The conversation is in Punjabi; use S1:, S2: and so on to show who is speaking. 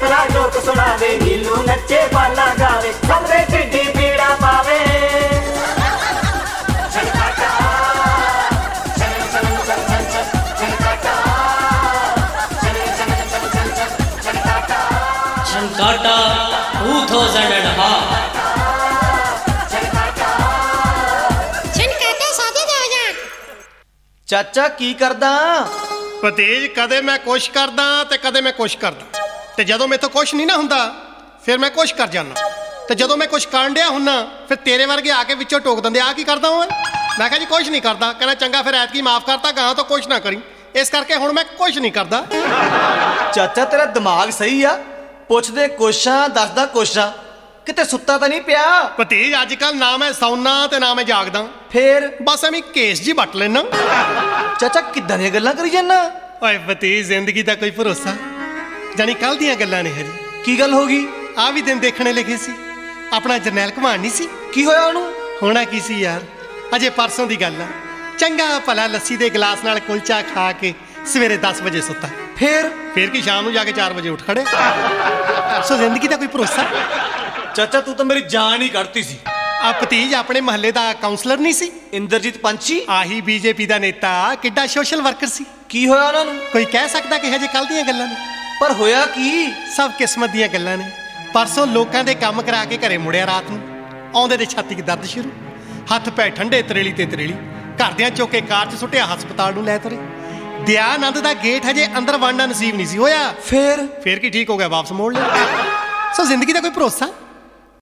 S1: ਹੌਸਲਾ ਲੋਕ ਸੁਣਾਵੇ, ਨੀਲੂ ਨੱਚੇ ਬਾਲਾ ਗਾਵੇ, ਖਬਰੇ ਢਿੱਡੀ ਪੀੜਾ ਪਾਵੇ।
S2: ਛਣਕਾਟਾ 2008
S3: ਚਾਚਾ ਕੀ ਕਰਦਾ?
S4: ਭਤੀਜ ਕਦੇ ਮੈਂ ਕੁਛ ਕਰਦਾ ਤੇ ਕਦੇ ਮੈਂ ਕੁਛ ਕਰਦਾ, ਤੇ ਜਦੋਂ ਮੈਥੋਂ ਕੁਛ ਨਹੀਂ ਨਾ ਹੁੰਦਾ ਫਿਰ ਮੈਂ ਕੁਛ ਕਰ ਜਾਂਦਾ, ਤੇ ਜਦੋਂ ਮੈਂ ਕੁਛ ਕਰਨ ਡਿਆ ਹੁੰਨਾ ਫਿਰ ਤੇਰੇ ਵਰਗੇ ਆ ਕੇ ਵਿੱਚੋਂ ਟੋਕ ਦਿੰਦੇ ਆ ਕੀ ਕਰਦਾ ਓਏ। ਮੈਂ ਕਿਹਾ ਜੀ ਕੁਛ ਨਹੀਂ ਕਰਦਾ, ਕਹਿੰਦਾ ਚੰਗਾ ਫਿਰ ਐਤਕੀ ਮਾਫ ਕਰਤਾ, ਗਾਹਾਂ ਤੋਂ ਕੁਛ ਨਾ ਕਰੀ, ਇਸ ਕਰਕੇ ਹੁਣ ਮੈਂ ਕੁਛ ਨਹੀਂ ਕਰਦਾ।
S3: ਚਾਚਾ ਤੇਰਾ ਦਿਮਾਗ ਸਹੀ ਆ, ਪੁੱਛਦੇ ਕੁਛਾਂ ਦੱਸਦਾ ਕੁਛਾਂ, ਕਿਤੇ ਸੁੱਤਾ ਤਾਂ ਨਹੀਂ ਪਿਆ?
S4: ਭਤੀਜ ਅੱਜ ਕੱਲ੍ਹ ਨਾ ਮੈਂ ਸੌਣਾ ਤੇ ਨਾ ਮੈਂ ਜਾਗਦਾ,
S3: ਫੇਰ
S4: ਬਸ ਐਵੇਂ ਕੇਸ ਜੀ ਵੱਟ ਲੈਣਾ।
S3: ਚਾਚਾ ਕਿੱਦਾਂ ਦੀਆਂ ਗੱਲਾਂ ਕਰੀ ਜਾਂਦਾ?
S4: ਓਏ ਭਤੀਜ ਜ਼ਿੰਦਗੀ ਦਾ ਕੋਈ ਭਰੋਸਾ, ਜਾਣੀ ਕੱਲ੍ਹ ਦੀਆਂ ਗੱਲਾਂ ਨੇ ਹਜੇ।
S3: ਕੀ ਗੱਲ ਹੋ ਗਈ?
S4: ਆਹ ਵੀ ਦਿਨ ਦੇਖਣੇ ਲਿਖੇ ਸੀ, ਆਪਣਾ ਜਰਨੈਲ ਘੁਮਾਣ ਨਹੀਂ ਸੀ?
S3: ਕੀ ਹੋਇਆ ਉਹਨੂੰ?
S4: ਹੋਣਾ ਕੀ ਸੀ ਯਾਰ, ਅਜੇ ਪਰਸੋਂ ਦੀ ਗੱਲ ਆ। ਚੰਗਾ ਭਲਾ ਲੱਸੀ ਦੇ ਗਲਾਸ ਨਾਲ ਕੁਲਚਾ ਖਾ ਕੇ ਸਵੇਰੇ 10 ਵਜੇ ਸੁੱਤਾ, ਫੇਰ ਕੀ ਸ਼ਾਮ ਨੂੰ ਜਾ ਕੇ 4 ਵਜੇ ਉੱਠ ਖੜੇ। ਸੋ ਜ਼ਿੰਦਗੀ ਦਾ ਕੋਈ ਭਰੋਸਾ।
S3: ਚਾਚਾ ਤੂੰ ਤਾਂ ਮੇਰੀ ਜਾਨ ਹੀ ਕੱਢਤੀ ਸੀ।
S4: ਆ ਭਤੀਜ ਆਪਣੇ ਮਹੱਲੇ ਦਾ ਕਾਉਂਸਲਰ ਨਹੀਂ ਸੀ
S3: ਇੰਦਰਜੀਤ ਪੰਛੀ?
S4: ਆਹੀ ਬੀਜੇਪੀ ਦਾ ਨੇਤਾ, ਕਿੱਡਾ ਸੋਸ਼ਲ ਵਰਕਰ ਸੀ।
S3: ਕੀ ਹੋਇਆ ਉਹਨਾਂ ਨੂੰ?
S4: ਕੋਈ ਕਹਿ ਸਕਦਾ ਕਿ ਹਜੇ ਕੱਲ੍ਹ ਦੀਆਂ ਗੱਲਾਂ ਨੇ,
S3: ਪਰ ਹੋਇਆ ਕੀ?
S4: ਸਭ ਕਿਸਮਤ ਦੀਆਂ ਗੱਲਾਂ ਨੇ। ਪਰਸੋਂ ਲੋਕਾਂ ਦੇ ਕੰਮ ਕਰਾ ਕੇ ਘਰੇ ਮੁੜਿਆ ਰਾਤ ਨੂੰ, ਆਉਂਦੇ ਦੇ ਛਾਤੀ 'ਚ ਦਰਦ ਸ਼ੁਰੂ, ਹੱਥ ਪੈ ਠੰਡੇ ਤਰੇਲੀ ਤੇ ਤਰੇਲੀ, ਘਰਦਿਆਂ ਚੁੱਕ ਕੇ ਕਾਰ 'ਚ ਸੁੱਟਿਆ, ਹਸਪਤਾਲ ਨੂੰ ਲੈ ਤੁਰੇ। ਦਿਆਨੰਦ ਦਾ ਗੇਟ ਹਜੇ ਅੰਦਰ ਵੜਨਾ ਨਸੀਬ ਨਹੀਂ ਸੀ ਹੋਇਆ।
S3: ਫੇਰ
S4: ਕੀ ਠੀਕ ਹੋ ਗਿਆ, ਵਾਪਸ ਮੋੜ ਲਿਆ। ਸੋ ਜ਼ਿੰਦਗੀ ਦਾ ਕੋਈ ਭਰੋਸਾ।